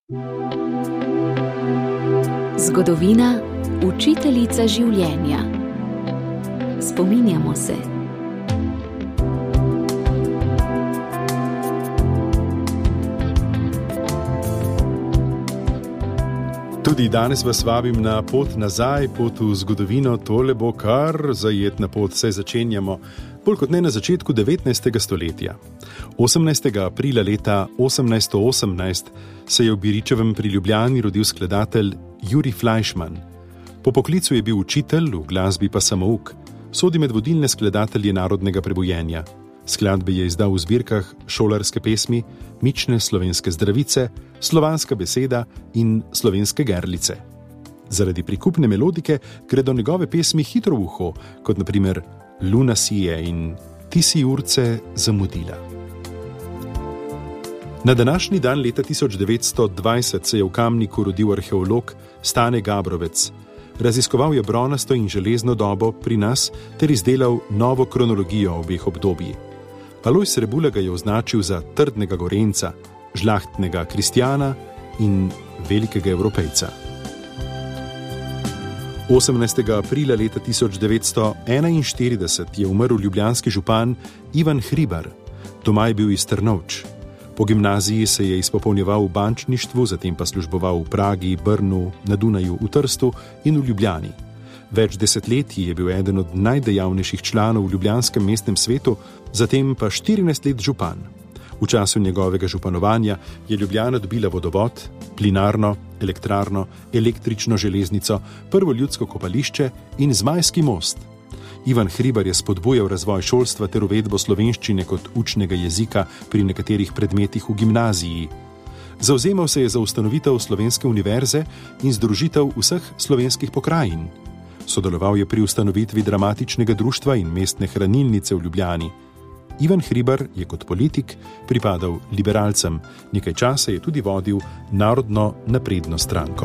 Zgodovina, učiteljica življenja. Spominjamo se. Tudi danes vas vabim na pot nazaj, pot v zgodovino. Tole bo kar zajetna pot, saj začenjamo bolj kot ne na začetku 19. stoletja. 18. aprila leta 1818 se je v Biričevem pri Ljubljani rodil skladatelj Jurij Fleischmann. Po poklicu je bil učitelj, v glasbi pa samouk. Sodi med vodilne skladatelje narodnega prebujenja. Skladbe je izdal v zbirkah Šolarske pesmi, Mične slovenske zdravice, Slovanska beseda in Slovenske gerlice. Zaradi prikupne melodike gredo njegove pesmi hitro v uho, kot na primer Luna sije in Ti si urce zamudila. Na današnji dan leta 1920 se je v Kamniku rodil arheolog Stane Gabrovec. Raziskoval je bronasto in železno dobo pri nas ter izdelal novo kronologijo obeh obdobij. Alojz Rebula ga je označil za trdnega Gorenca, žlahtnega kristjana in velikega Evropejca. 18. aprila leta 1941 je umrl ljubljanski župan Ivan Hribar. Doma je bil iz Trnovč. Po gimnaziji se je izpopolnjeval v bančništvu, zatem pa služboval v Pragi, Brnu, na Dunaju, v Trstu in v Ljubljani. Več desetletij je bil eden od najdejavnejših članov v ljubljanskem mestnem svetu, zatem pa 14 let župan. V času njegovega županovanja je Ljubljana dobila vodovod, plinarno, elektrarno, električno železnico, prvo ljudsko kopališče in Zmajski most. Ivan Hribar je spodbujal razvoj šolstva ter uvedbo slovenščine kot učnega jezika pri nekaterih predmetih v gimnaziji. Zavzemal se je za ustanovitev Slovenske univerze in združitev vseh slovenskih pokrajin. Sodeloval je pri ustanovitvi dramatičnega društva in mestne hranilnice v Ljubljani. Ivan Hribar je kot politik pripadal liberalcem, nekaj časa je tudi vodil Narodno napredno stranko.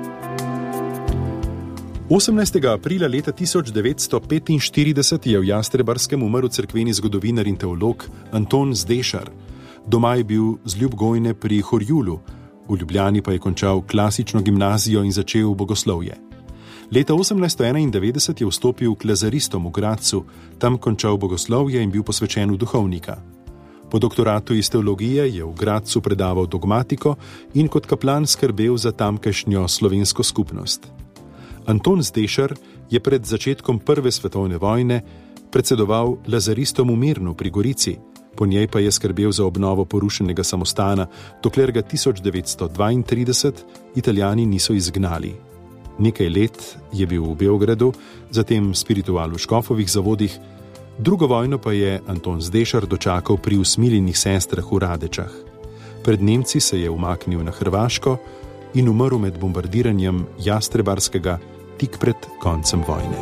18. aprila leta 1945 je v Jastrebarskem umrl cerkveni zgodovinar in teolog Anton Zdešar. Doma je bil z Ljubgojne pri Horjulu, v Ljubljani pa je končal klasično gimnazijo in začel bogoslovje. Leta 1891 je vstopil k lazaristom v Gradcu, tam končal bogoslovje in bil posvečen v duhovnika. Po doktoratu iz teologije je v Gradcu predaval dogmatiko in kot kaplan skrbel za tamkajšnjo slovensko skupnost. Anton Zdešar je pred začetkom Prve svetovne vojne predsedoval lazaristom v Mirnu pri Gorici, po njej pa je skrbel za obnovo porušenega samostana, dokler ga 1932 Italijani niso izgnali. Nekaj let je bil v Beogradu, zatem spiritual v Škofovih zavodih, drugo vojno pa je Anton Zdešar dočakal pri usmiljenih sestrah v Radečah. Pred Nemci se je umaknil na Hrvaško in umrl med bombardiranjem Jastrebarskega tik pred koncem vojne.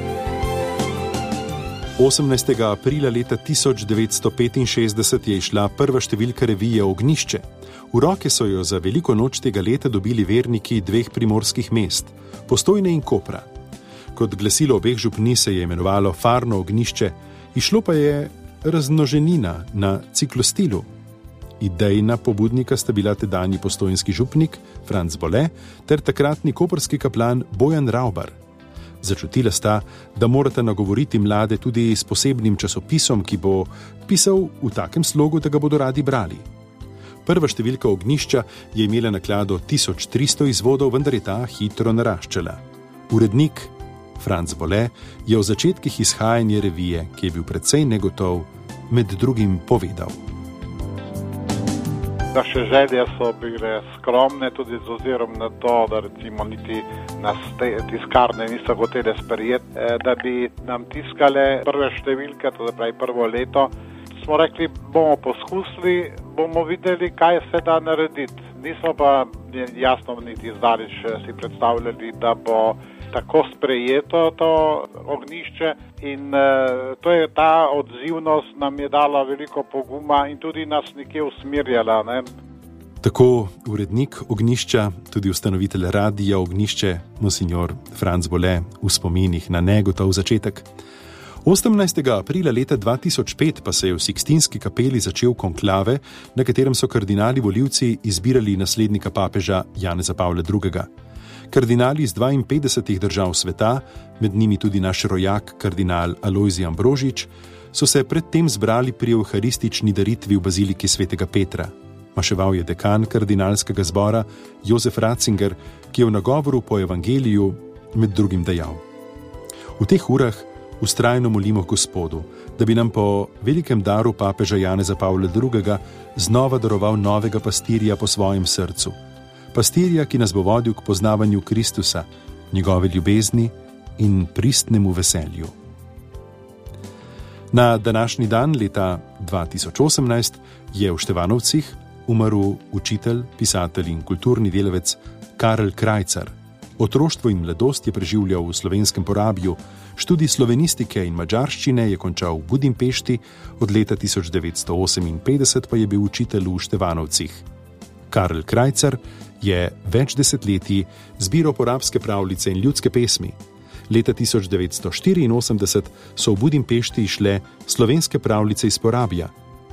18. aprila leta 1965 je išla prva številka revije Ognjišče. V roke so jo za veliko noč tega leta dobili verniki dveh primorskih mest, Postojne in Kopra. Kot glasilo obeh župnij se je imenovalo Farno ognjišče, išlo pa je razmnoženina na ciklostilu. Idejna pobudnika sta bila tedanji postojnski župnik Franc Bole ter takratni koprski kaplan Bojan Ravbar. Začutila sta, da morata nagovoriti mlade tudi s posebnim časopisom, ki bo pisal v takem slogu, da ga bodo radi brali. Prva številka Ognjišča je imela naklado 1300 izvodov, vendar je ta hitro naraščala. Urednik Franc Bole je o začetkih izhajanja revije, ki je bil precej negotov, med drugim povedal. Naše želje so bile skromne, tudi z ozirom na to, da recimo niti nas tiskarne niso hotele sprejeti, da bi nam tiskale prve številke, to je pravi prvo leto. Smo rekli, bomo poskusili, bomo videli, kaj se da narediti. Nismo pa jasno niti zdaleč si predstavljali, da bo tako sprejeto to ognjišče in to je ta odzivnost nam je dala veliko poguma in tudi nas nekje usmerjala, ne. Tako urednik Ognjišča, tudi ustanovitelj radia Ognjišče, monsignor Franc Bole v spominih na negotov začetek. 18. aprila leta 2005 pa se je v Sikstinski kapeli začel konklave, na katerem so kardinali volivci izbirali naslednika papeža Janeza Pavla II. Kardinali iz 52 držav sveta, med njimi tudi naš rojak kardinal Alojzij Ambrožič, so se predtem zbrali pri evharistični daritvi v baziliki svetega Petra. Maševal je dekan kardinalskega zbora Jozef Ratzinger, ki je v nagovoru po evangeliju med drugim dejal: V teh urah vztrajno molimo Gospodu, da bi nam po velikem daru papeža Janeza Pavla II. Znova daroval novega pastirja po svojem srcu. Pastirja, ki nas bo vodil k poznavanju Kristusa, njegove ljubezni in pristnemu veselju. Na današnji dan leta 2018 je v Števanovcih umrl učitelj, pisatelj in kulturni delavec Karl Krajcar. Otroštvo in mladost je preživljal v slovenskem Porabju, študij slovenistike in madžarščine je končal v Budimpešti, od leta 1958 pa je bil učitelj v Števanovcih. Karl Krajcar je več desetletij zbiral porabske pravljice in ljudske pesmi. Leta 1984 so v Budimpešti išle slovenske pravljice iz Porabja,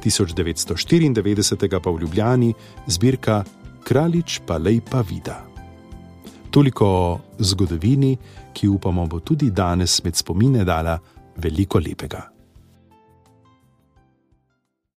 1994 pa v Ljubljani zbirka Kraljič pa lejpa vida. Toliko o zgodovini, ki upamo bo tudi danes med spomine dala veliko lepega.